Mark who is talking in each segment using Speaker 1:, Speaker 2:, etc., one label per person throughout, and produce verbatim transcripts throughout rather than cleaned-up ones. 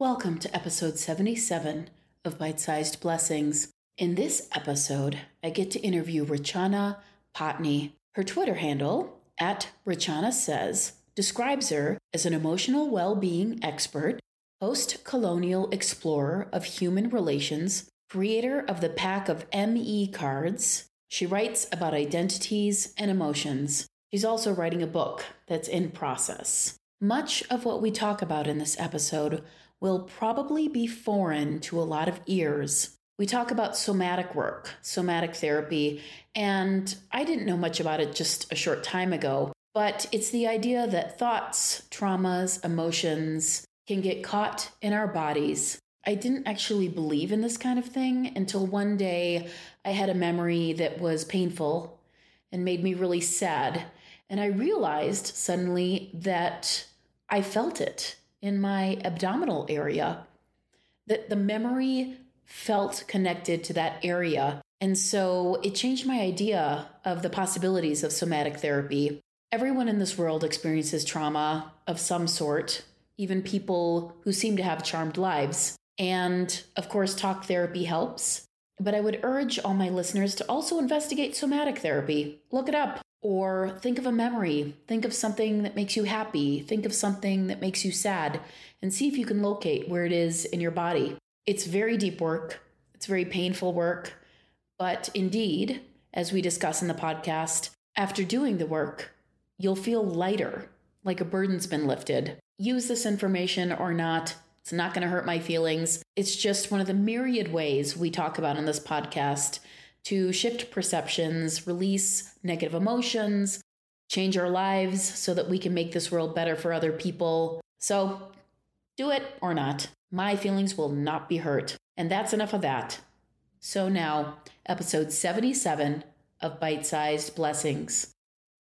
Speaker 1: Welcome to episode seventy-seven of Bite-Sized Blessings. In this episode, I get to interview Rachana Patni. Her Twitter handle, at Rachana Says, describes her as an emotional well-being expert, post-colonial explorer of human relations, creator of the pack of M E cards. She writes about identities and emotions. She's also writing a book that's in process. Much of what we talk about in this episode will probably be foreign to a lot of ears. We talk about somatic work, somatic therapy, and I didn't know much about it just a short time ago, but it's the idea that thoughts, traumas, emotions can get caught in our bodies. I didn't actually believe in this kind of thing until one day I had a memory that was painful and made me really sad. And I realized suddenly that I felt it in my abdominal area, that the memory felt connected to that area. And so it changed my idea of the possibilities of somatic therapy. Everyone in this world experiences trauma of some sort, even people who seem to have charmed lives. And of course, talk therapy helps. But I would urge all my listeners to also investigate somatic therapy. Look it up. Or think of a memory, think of something that makes you happy, think of something that makes you sad, and see if you can locate where it is in your body. It's very deep work, it's very painful work, but indeed, as we discuss in the podcast, after doing the work, you'll feel lighter, like a burden's been lifted. Use this information or not, it's not going to hurt my feelings. It's just one of the myriad ways we talk about in this podcast to shift perceptions, release negative emotions, change our lives so that we can make this world better for other people. So do it or not. My feelings will not be hurt. And that's enough of that. So now, episode seventy-seven of Bite-Sized Blessings.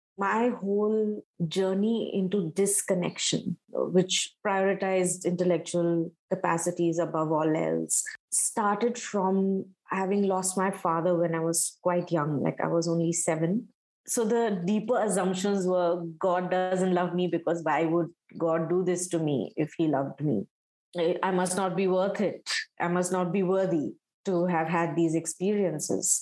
Speaker 2: My whole journey into disconnection, which prioritized intellectual capacities above all else, started from having lost my father when I was quite young, like I was only seven. So the deeper assumptions were God doesn't love me because why would God do this to me if he loved me? I must not be worth it. I must not be worthy to have had these experiences.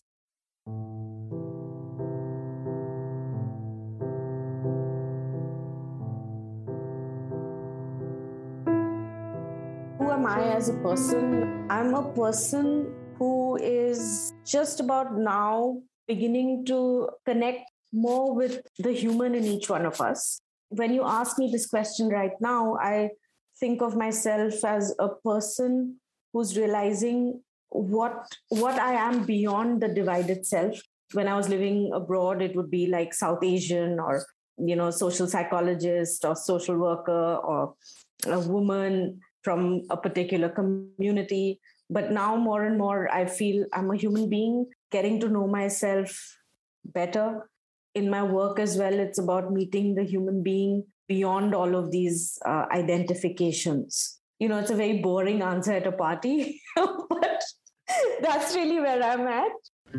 Speaker 2: Who am I as a person? I'm a person who is just about now beginning to connect more with the human in each one of us. When you ask me this question right now, I think of myself as a person who's realizing what, what I am beyond the divided self. When I was living abroad, it would be like South Asian or, you know, social psychologist or social worker or a woman from a particular community. But now more and more, I feel I'm a human being, getting to know myself better. In my work as well, it's about meeting the human being beyond all of these uh, identifications. You know, it's a very boring answer at a party, but that's really where I'm at.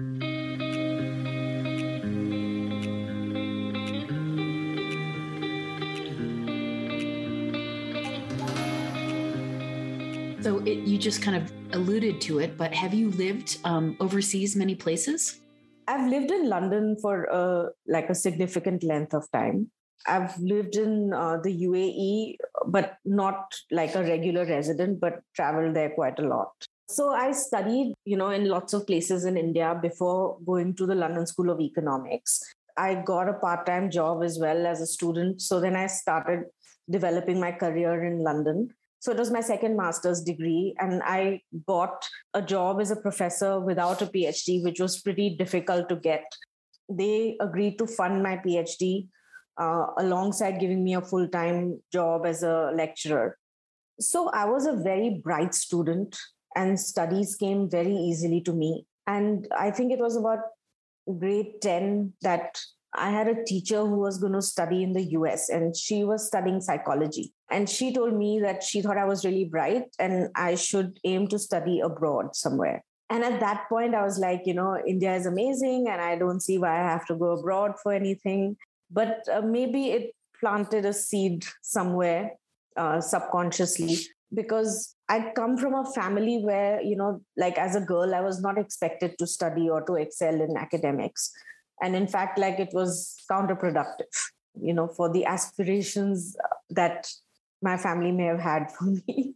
Speaker 1: So it, you just kind of alluded to it, but have you lived um, overseas many places?
Speaker 2: I've lived in London for uh, like a significant length of time. I've lived in uh, the U A E, but not like a regular resident, but traveled there quite a lot. So I studied, you know, in lots of places in India before going to the London School of Economics. I got a part-time job as well as a student. So then I started developing my career in London. So it was my second master's degree, and I got a job as a professor without a PhD, which was pretty difficult to get. They agreed to fund my PhD uh, alongside giving me a full-time job as a lecturer. So I was a very bright student, and studies came very easily to me. And I think it was about grade ten that I had a teacher who was going to study in the U S, and she was studying psychology. And she told me that she thought I was really bright and I should aim to study abroad somewhere. And at that point, I was like, you know, India is amazing and I don't see why I have to go abroad for anything. But uh, maybe it planted a seed somewhere uh, subconsciously because I come from a family where, you know, like as a girl, I was not expected to study or to excel in academics. And in fact, like it was counterproductive, you know, for the aspirations that my family may have had for me.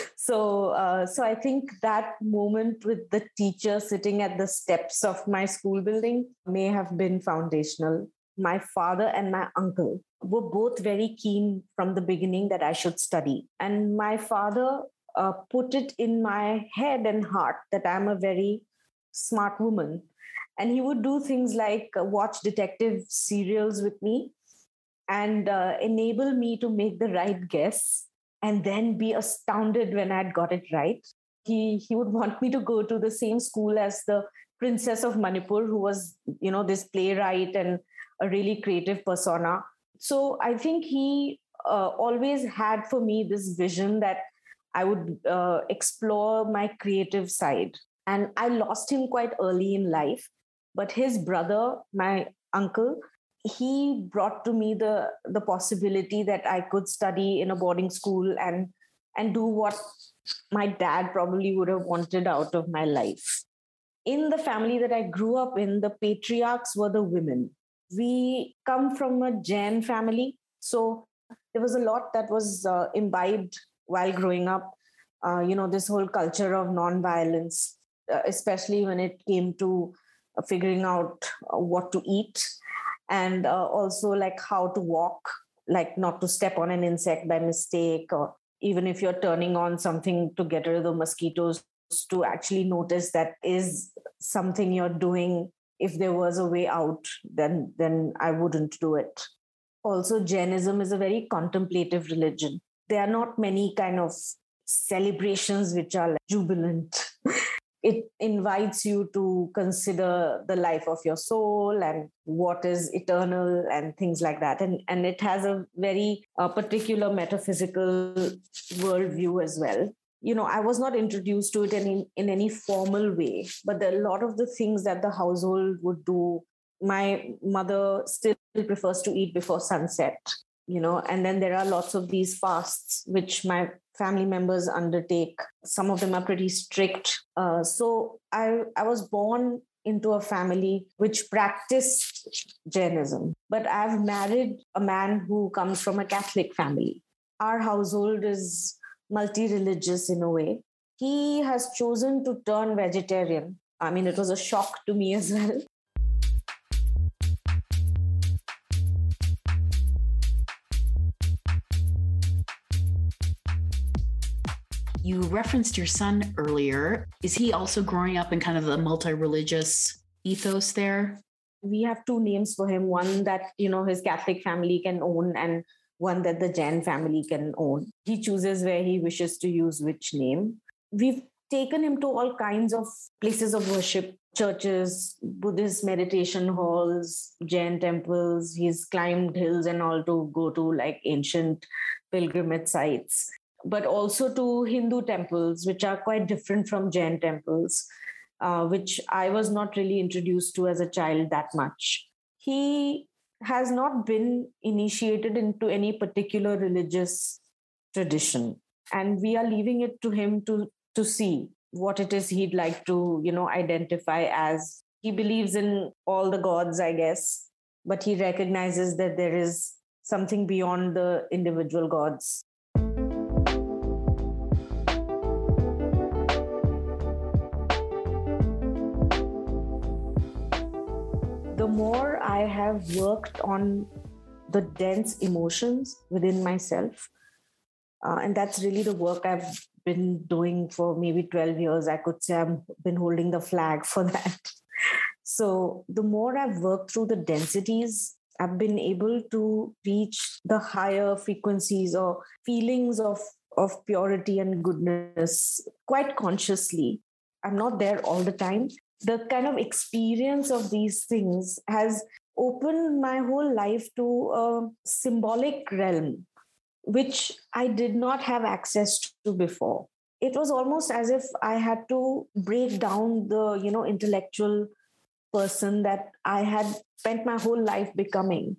Speaker 2: So, uh, so I think that moment with the teacher sitting at the steps of my school building may have been foundational. My father and my uncle were both very keen from the beginning that I should study. And my father uh, put it in my head and heart that I'm a very smart woman. And he would do things like uh, watch detective serials with me and uh, enable me to make the right guess and then be astounded when I'd got it right. He, he would want me to go to the same school as the Princess of Manipur, who was, you know, this playwright and a really creative persona. So I think he uh, always had for me this vision that I would uh, explore my creative side. And I lost him quite early in life. But his brother, my uncle, he brought to me the, the possibility that I could study in a boarding school and, and do what my dad probably would have wanted out of my life. In the family that I grew up in, the patriarchs were the women. We come from a Jain family. So there was a lot that was uh, imbibed while growing up. Uh, you know, this whole culture of nonviolence, uh, especially when it came to uh, figuring out uh, what to eat and uh, also like how to walk, like not to step on an insect by mistake, or even if you're turning on something to get rid of the mosquitoes, to actually notice that is something you're doing. If there was a way out, then then I wouldn't do it. Also, Jainism is a very contemplative religion. There are not many kind of celebrations which are like jubilant. It invites you to consider the life of your soul and what is eternal and things like that. And, and it has a very uh, particular metaphysical worldview as well. You know, I was not introduced to it in, in any formal way, but there are a lot of the things that the household would do. My mother still prefers to eat before sunset, you know, and then there are lots of these fasts, which my family members undertake. Some of them are pretty strict. Uh, so I, I was born into a family which practiced Jainism, but I've married a man who comes from a Catholic family. Our household is multi-religious in a way. He has chosen to turn vegetarian. I mean, it was a shock to me as well.
Speaker 1: You referenced your son earlier. Is he also growing up in kind of the multi-religious ethos there?
Speaker 2: We have two names for him, one that, you know, his Catholic family can own and one that the Jain family can own. He chooses where he wishes to use which name. We've taken him to all kinds of places of worship, churches, Buddhist meditation halls, Jain temples. He's climbed hills and all to go to like ancient pilgrimage sites, but also to Hindu temples, which are quite different from Jain temples, uh, which I was not really introduced to as a child that much. He has not been initiated into any particular religious tradition, and we are leaving it to him to, to see what it is he'd like to, you know, identify as. He believes in all the gods, I guess, but he recognizes that there is something beyond the individual gods. The more I have worked on the dense emotions within myself, uh, and that's really the work I've been doing for maybe twelve years. I could say I've been holding the flag for that. So the more I've worked through the densities, I've been able to reach the higher frequencies or feelings of, of purity and goodness quite consciously. I'm not there all the time. The kind of experience of these things has opened my whole life to a symbolic realm, which I did not have access to before. It was almost as if I had to break down the, you know, intellectual person that I had spent my whole life becoming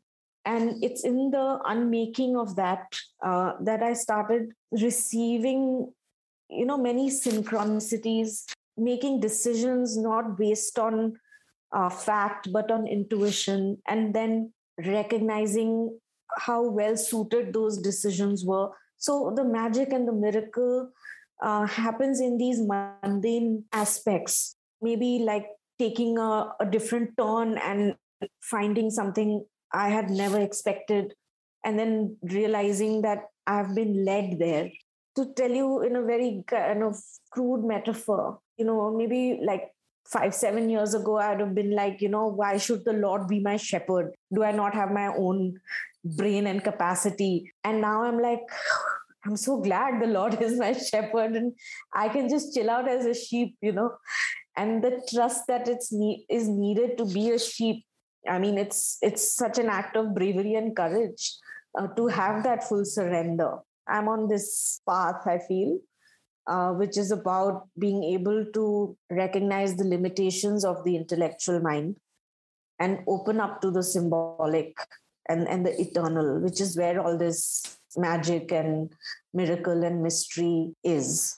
Speaker 2: And it's in the unmaking of that uh, that I started receiving, you know, many synchronicities, making decisions not based on uh, fact, but on intuition, and then recognizing how well suited those decisions were. So the magic and the miracle uh, happens in these mundane aspects, maybe like taking a, a different turn and finding something I had never expected, and then realizing that I've been led there. To tell you in a very kind of crude metaphor, you know, maybe like five, seven years ago, I'd have been like, you know, why should the Lord be my shepherd? Do I not have my own brain and capacity? And now I'm like, I'm so glad the Lord is my shepherd and I can just chill out as a sheep, you know, and the trust that it's ne- is needed to be a sheep. I mean, it's it's such an act of bravery and courage uh, to have that full surrender. I'm on this path, I feel, uh, which is about being able to recognize the limitations of the intellectual mind and open up to the symbolic and, and the eternal, which is where all this magic and miracle and mystery is.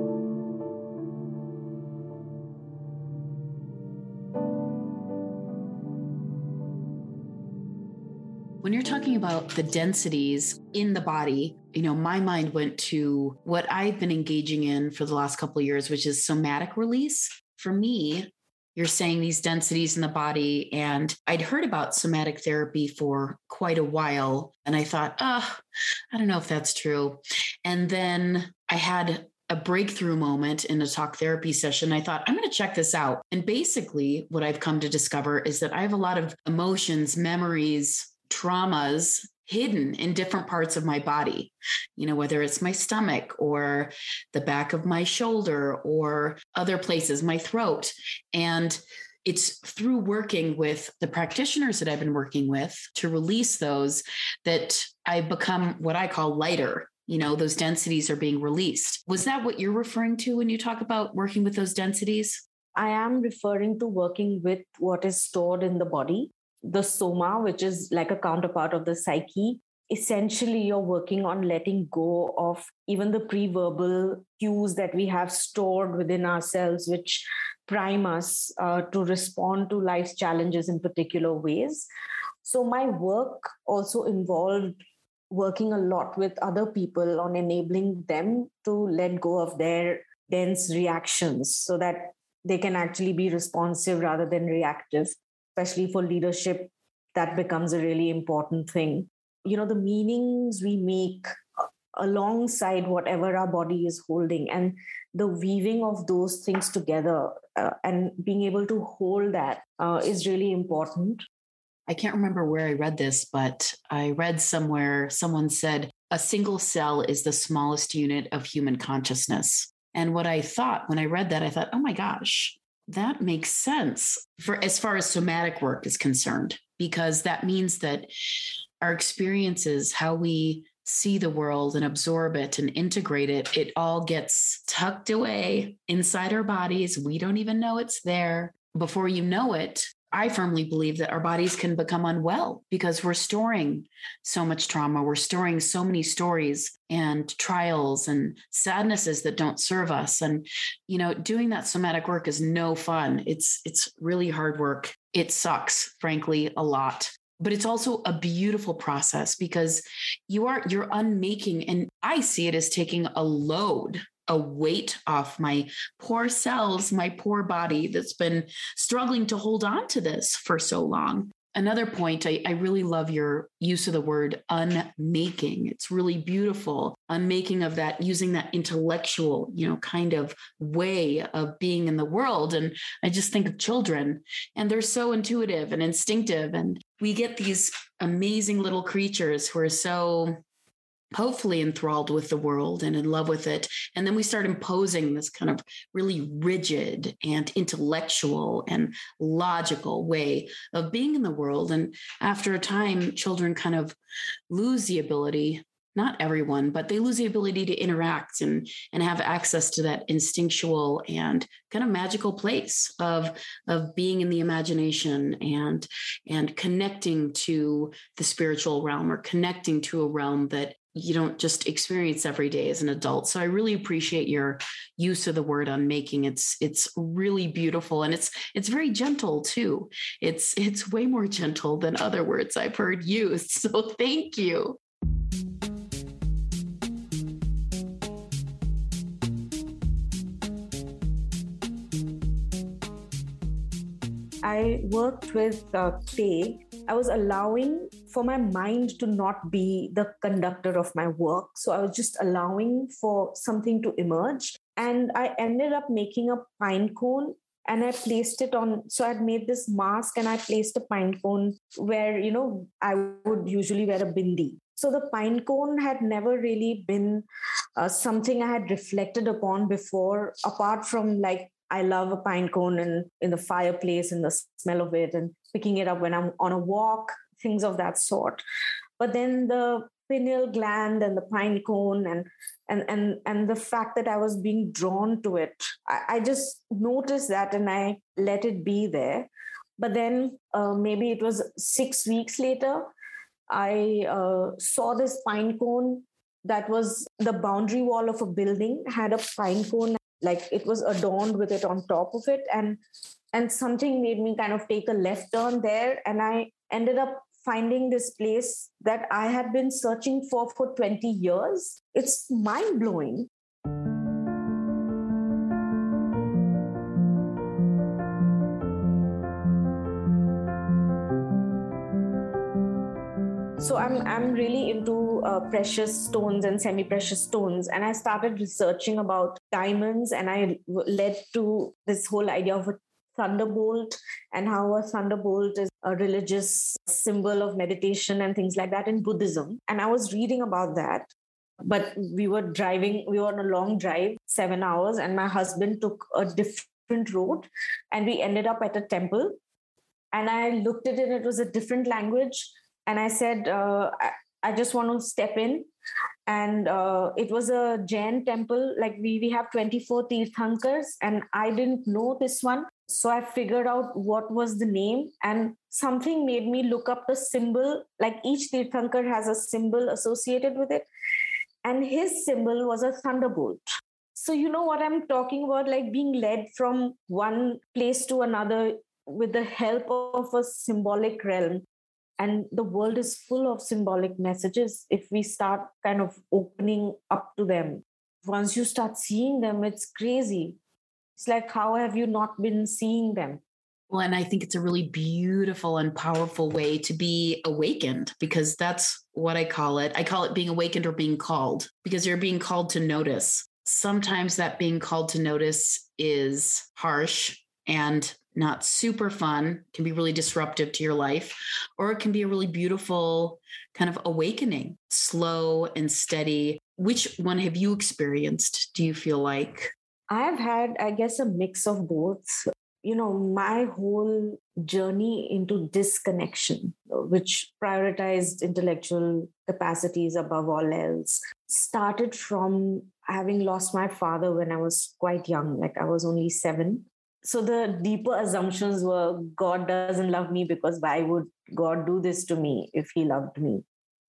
Speaker 1: When you're talking about the densities in the body, you know, my mind went to what I've been engaging in for the last couple of years, which is somatic release. For me, you're saying these densities in the body, and I'd heard about somatic therapy for quite a while. And I thought, oh, I don't know if that's true. And then I had a breakthrough moment in a talk therapy session. I thought, I'm going to check this out. And basically what I've come to discover is that I have a lot of emotions, memories, traumas hidden in different parts of my body, you know, whether it's my stomach or the back of my shoulder or other places, my throat. And it's through working with the practitioners that I've been working with to release those that I've become what I call lighter. You know, those densities are being released. Was that what you're referring to when you talk about working with those densities?
Speaker 2: I am referring to working with what is stored in the body. The soma, which is like a counterpart of the psyche. Essentially, you're working on letting go of even the pre-verbal cues that we have stored within ourselves, which prime us uh, to respond to life's challenges in particular ways. So my work also involved working a lot with other people on enabling them to let go of their dense reactions so that they can actually be responsive rather than reactive. Especially for leadership, that becomes a really important thing. You know, the meanings we make alongside whatever our body is holding and the weaving of those things together uh, and being able to hold that uh, is really important.
Speaker 1: I can't remember where I read this, but I read somewhere someone said a single cell is the smallest unit of human consciousness. And what I thought when I read that, I thought, oh my gosh, that makes sense for as far as somatic work is concerned, because that means that our experiences, how we see the world and absorb it and integrate it, it all gets tucked away inside our bodies. We don't even know it's there. Before you know it, I firmly believe that our bodies can become unwell because we're storing so much trauma. We're storing so many stories and trials and sadnesses that don't serve us. And, you know, doing that somatic work is no fun. It's, it's really hard work. It sucks, frankly, a lot. But it's also a beautiful process because you are, you're unmaking, and I see it as taking a load, a weight off my poor cells, my poor body that's been struggling to hold on to this for so long. Another point, I, I really love your use of the word unmaking. It's really beautiful. Unmaking of that, using that intellectual, you know, kind of way of being in the world. And I just think of children, and they're so intuitive and instinctive. And we get these amazing little creatures who are so hopefully enthralled with the world and in love with it. And then we start imposing this kind of really rigid and intellectual and logical way of being in the world. And after a time, children kind of lose the ability, not everyone, but they lose the ability to interact and, and have access to that instinctual and kind of magical place of, of being in the imagination and, and connecting to the spiritual realm or connecting to a realm that you don't just experience every day as an adult. So I really appreciate your use of the word unmaking. It's, it's really beautiful. And it's, it's very gentle too. It's, it's way more gentle than other words I've heard used. So thank you.
Speaker 2: I worked with uh, Clay. I was allowing for my mind to not be the conductor of my work. So I was just allowing for something to emerge. And I ended up making a pine cone and I placed it on. So I'd made this mask and I placed a pine cone where, you know, I would usually wear a bindi. So the pine cone had never really been uh, something I had reflected upon before, apart from like, I love a pine cone and in the fireplace and the smell of it and picking it up when I'm on a walk, things of that sort. But then the pineal gland and the pine cone and and and and the fact that I was being drawn to it, I, I just noticed that and I let it be there. But then uh, maybe it was six weeks later, I uh, saw this pine cone that was the boundary wall of a building, had a pine cone, like it was adorned with it on top of it. And and something made me kind of take a left turn there. And I ended up finding this place that I had been searching for for twenty years. It's mind-blowing. So I'm I'm really into uh, precious stones and semi-precious stones, and I started researching about diamonds, and I led to this whole idea of a thunderbolt and how a thunderbolt is a religious symbol of meditation and things like that in Buddhism. And I was reading about that, but we were driving, we were on a long drive, seven hours, and my husband took a different road, and we ended up at a temple. And I looked at it; it was a different language. And I said, uh, I, I just want to step in. And uh, it was a Jain temple. Like we, we have twenty-four Tirthankars, and I didn't know this one. So I figured out what was the name, and something made me look up the symbol. Like each Tirthankar has a symbol associated with it. And his symbol was a thunderbolt. So you know what I'm talking about, like being led from one place to another with the help of a symbolic realm. And the world is full of symbolic messages if we start kind of opening up to them. Once you start seeing them, it's crazy. It's like, how have you not been seeing them?
Speaker 1: Well, and I think it's a really beautiful and powerful way to be awakened, because that's what I call it. I call it being awakened or being called, because you're being called to notice. Sometimes that being called to notice is harsh and not super fun, can be really disruptive to your life, or it can be a really beautiful kind of awakening, slow and steady. Which one have you experienced, do you feel like?
Speaker 2: I've had, I guess, a mix of both. You know, my whole journey into disconnection, which prioritized intellectual capacities above all else, started from having lost my father when I was quite young, like I was only seven. So the deeper assumptions were, God doesn't love me because why would God do this to me if he loved me?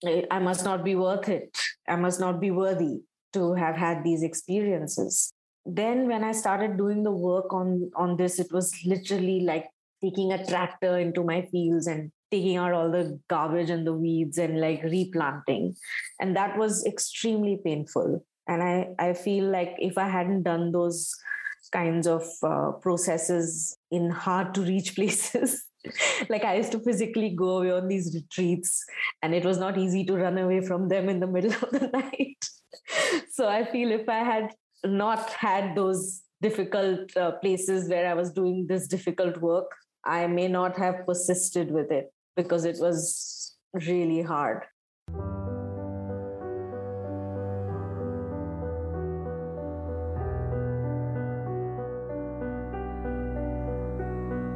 Speaker 2: I must not be worth it. I must not be worthy to have had these experiences. Then when I started doing the work on, on this, it was literally like taking a tractor into my fields and taking out all the garbage and the weeds and like replanting. And that was extremely painful. And I, I feel like if I hadn't done those kinds of uh, processes in hard to reach places. Like I used to physically go away on these retreats, and it was not easy to run away from them in the middle of the night. So I feel if I had not had those difficult uh, places where I was doing this difficult work, I may not have persisted with it because it was really hard.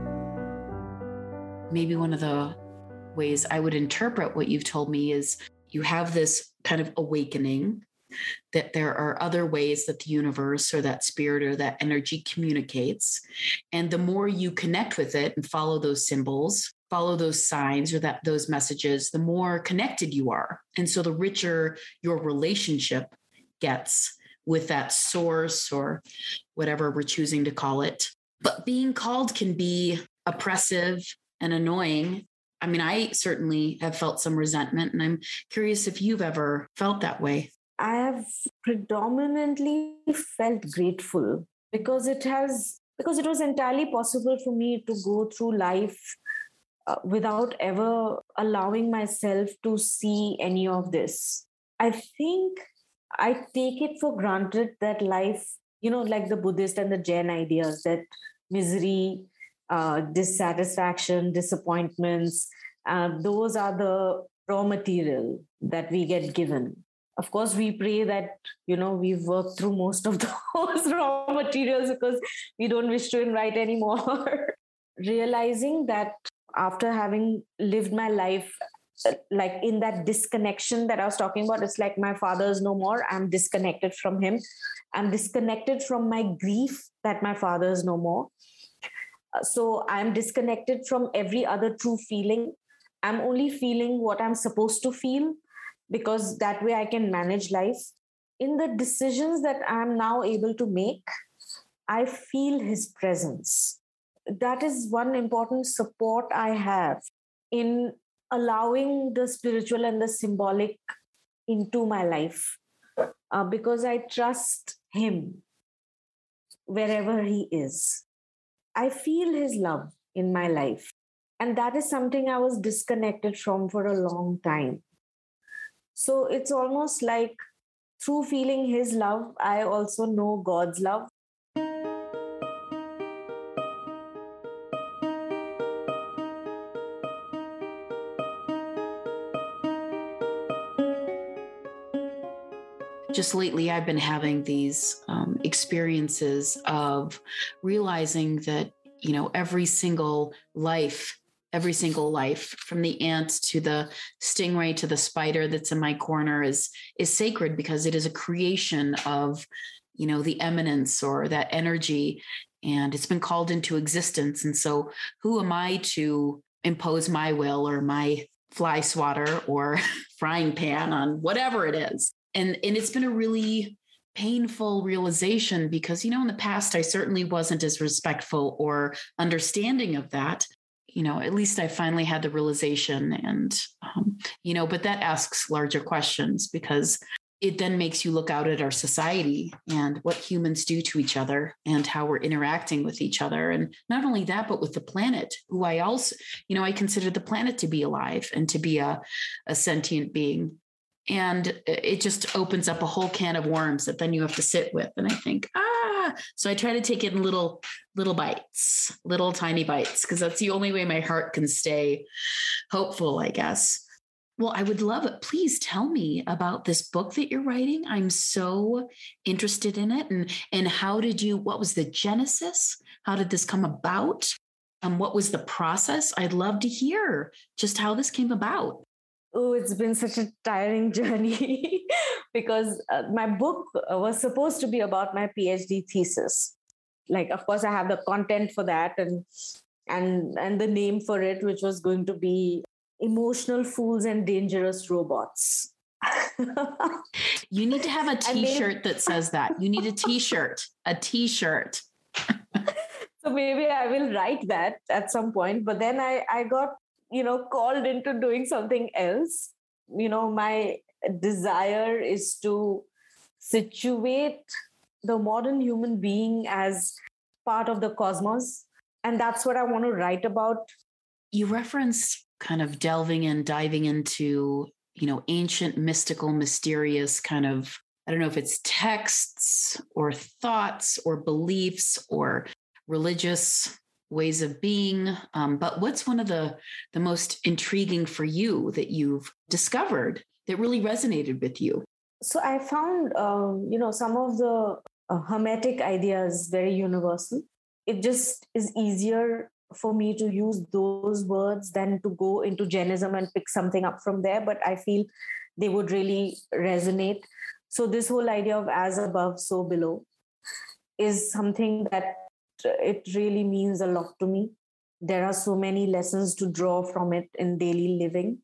Speaker 1: Maybe one of the ways I would interpret what you've told me is you have this kind of awakening that there are other ways that the universe or that spirit or that energy communicates. And the more you connect with it and follow those symbols, follow those signs or that those messages, the more connected you are. And so the richer your relationship gets with that source or whatever we're choosing to call it. But being called can be oppressive and annoying. I mean, I certainly have felt some resentment, and I'm curious if you've ever felt that way.
Speaker 2: I have predominantly felt grateful because it has, because it was entirely possible for me to go through life uh, without ever allowing myself to see any of this. I think I take it for granted that life, you know, like the Buddhist and the Jain ideas, that misery, uh, dissatisfaction, disappointments, uh, those are the raw material that we get given. Of course, we pray that, you know, we've worked through most of those raw materials because we don't wish to invite anymore. Realizing that after having lived my life, like in that disconnection that I was talking about, it's like my father is no more. I'm disconnected from him. I'm disconnected from my grief that my father is no more. So I'm disconnected from every other true feeling. I'm only feeling what I'm supposed to feel, because that way I can manage life. In the decisions that I'm now able to make, I feel his presence. That is one important support I have in allowing the spiritual and the symbolic into my life, uh, because I trust him wherever he is. I feel his love in my life. And that is something I was disconnected from for a long time. So it's almost like through feeling his love, I also know God's love.
Speaker 1: Just lately, I've been having these um, experiences of realizing that, you know, every single life, every single life, from the ant to the stingray to the spider that's in my corner, is is sacred, because it is a creation of, you know, the eminence or that energy, and it's been called into existence. And so who am I to impose my will or my fly swatter or frying pan on whatever it is? And, and it's been a really painful realization because, you know, in the past, I certainly wasn't as respectful or understanding of that. You know, at least I finally had the realization, and, um, you know, but that asks larger questions, because it then makes you look out at our society and what humans do to each other and how we're interacting with each other. And not only that, but with the planet, who I also, you know, I consider the planet to be alive and to be a, a sentient being. And it just opens up a whole can of worms that then you have to sit with. And I think, ah, so I try to take it in little, little bites, little tiny bites, because that's the only way my heart can stay hopeful, I guess. Well, I would love it. Please tell me about this book that you're writing. I'm so interested in it. And, and how did you, what was the genesis? How did this come about? Um, what was the process? I'd love to hear just how this came about.
Speaker 2: Oh, it's been such a tiring journey because uh, my book was supposed to be about my PhD thesis. Like, of course, I have the content for that and and and the name for it, which was going to be Emotional Fools and Dangerous Robots.
Speaker 1: You need to have a t-shirt that says that. You need a t-shirt, a t-shirt.
Speaker 2: So maybe I will write that at some point. But then I, I got you know, called into doing something else. You know, my desire is to situate the modern human being as part of the cosmos. And that's what I want to write about.
Speaker 1: You reference kind of delving and diving into, you know, ancient, mystical, mysterious kind of, I don't know if it's texts or thoughts or beliefs or religious ways of being. Um, but what's one of the, the most intriguing for you that you've discovered that really resonated with you?
Speaker 2: So I found, um, you know, some of the uh, Hermetic ideas very universal. It just is easier for me to use those words than to go into Jainism and pick something up from there. But I feel they would really resonate. So this whole idea of as above, so below is something that it really means a lot to me. There are so many lessons to draw from it in daily living.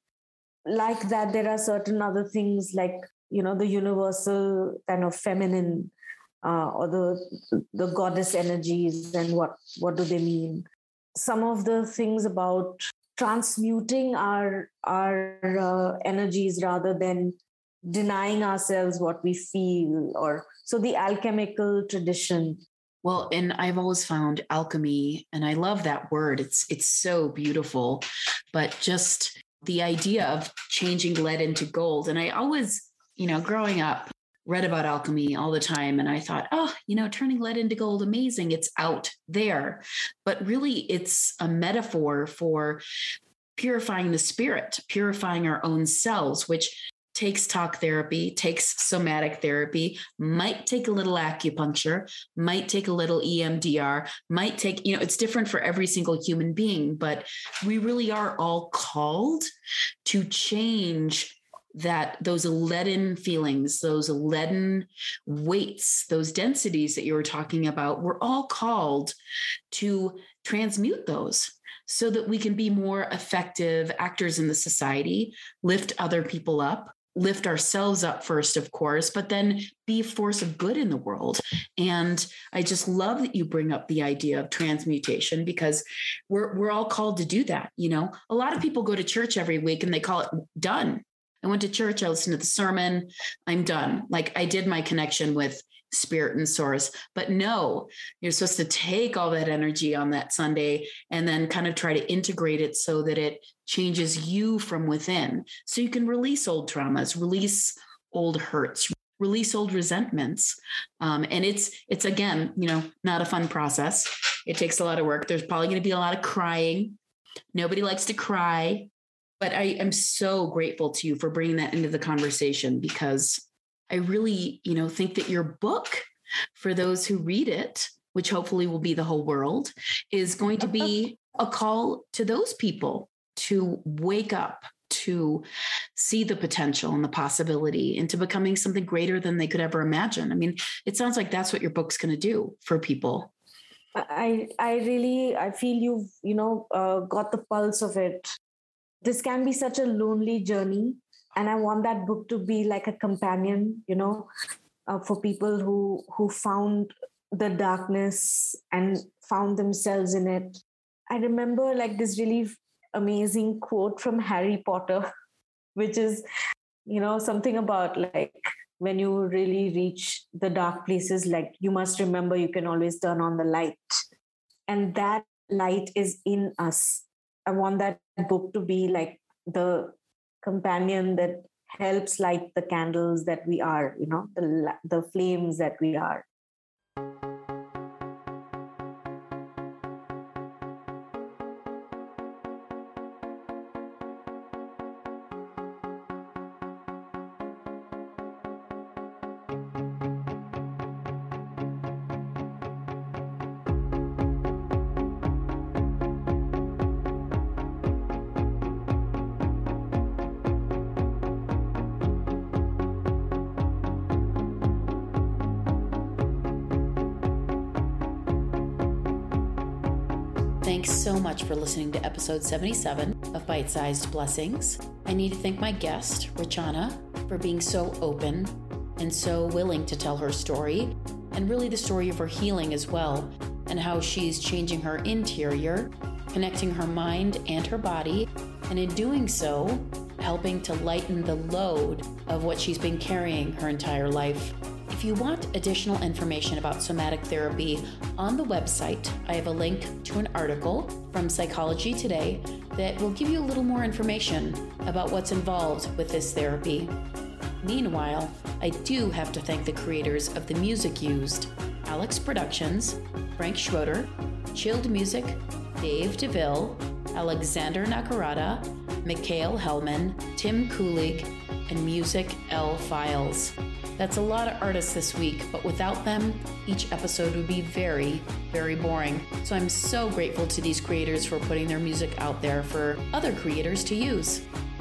Speaker 2: Like that, there are certain other things like, you know, the universal kind of feminine uh, or the the goddess energies and what, what do they mean. Some of the things about transmuting our, our uh, energies rather than denying ourselves what we feel, or so the alchemical tradition.
Speaker 1: Well, and I've always found alchemy, and I love that word. It's it's so beautiful, but just the idea of changing lead into gold. And I always, you know, growing up, read about alchemy all the time. And I thought, oh, you know, turning lead into gold, amazing. It's out there. But really, it's a metaphor for purifying the spirit, purifying our own selves, which takes talk therapy, takes somatic therapy, might take a little acupuncture, might take a little E M D R, might take, you know, it's different for every single human being, but we really are all called to change that, those leaden feelings, those leaden weights, those densities that you were talking about. We're all called to transmute those so that we can be more effective actors in the society, lift other people up, lift ourselves up first, of course, but then be a force of good in the world. And I just love that you bring up the idea of transmutation, because we're we're all called to do that. You know, a lot of people go to church every week and they call it done. I went to church, I listened to the sermon, I'm done. Like I did my connection with spirit and source. But no, you're supposed to take all that energy on that Sunday and then kind of try to integrate it so that it changes you from within. So you can release old traumas, release old hurts, release old resentments. Um, and it's, it's again, you know, not a fun process. It takes a lot of work. There's probably going to be a lot of crying. Nobody likes to cry, but I am so grateful to you for bringing that into the conversation, because I really, you know, think that your book, for those who read it, which hopefully will be the whole world, is going to be a call to those people to wake up, to see the potential and the possibility into becoming something greater than they could ever imagine. I mean, it sounds like that's what your book's going to do for people.
Speaker 2: I, I really, I feel you've, you know, uh, got the pulse of it. This can be such a lonely journey. And I want that book to be like a companion, you know, uh, for people who who found the darkness and found themselves in it. I remember like this really amazing quote from Harry Potter, which is, you know, something about like when you really reach the dark places, like you must remember you can always turn on the light. And that light is in us. I want that book to be like the companion that helps light the candles that we are, you know, the the flames that we are.
Speaker 1: Thanks so much for listening to episode seventy-seven of Bite-Sized Blessings. I need to thank my guest, Rachana, for being so open and so willing to tell her story, and really the story of her healing as well, and how she's changing her interior, connecting her mind and her body, and in doing so, helping to lighten the load of what she's been carrying her entire life. If you want additional information about somatic therapy, on the website, I have a link to an article from Psychology Today that will give you a little more information about what's involved with this therapy. Meanwhile, I do have to thank the creators of the music used: Alex Productions, Frank Schroeder, Chilled Music, Dave DeVille, Alexander Nakarada, Mikhail Hellman, Tim Kulig, and Music L Files. That's a lot of artists this week, but without them, each episode would be very, very boring. So I'm so grateful to these creators for putting their music out there for other creators to use.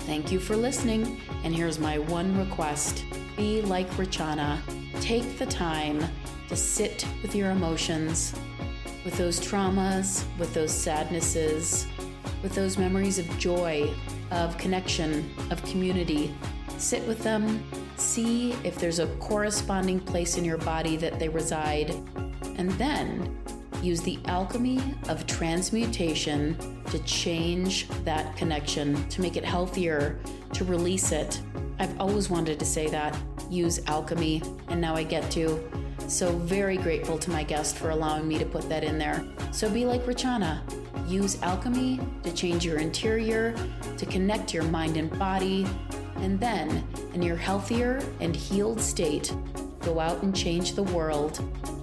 Speaker 1: Thank you for listening, and here's my one request. Be like Rachana. Take the time to sit with your emotions, with those traumas, with those sadnesses, with those memories of joy, of connection, of community. Sit with them, see if there's a corresponding place in your body that they reside, and then use the alchemy of transmutation to change that connection, to make it healthier, to release it. I've always wanted to say that, use alchemy, and now I get to. So very grateful to my guest for allowing me to put that in there. So be like Rachana. Use alchemy to change your interior, to connect your mind and body, and then, in your healthier and healed state, go out and change the world.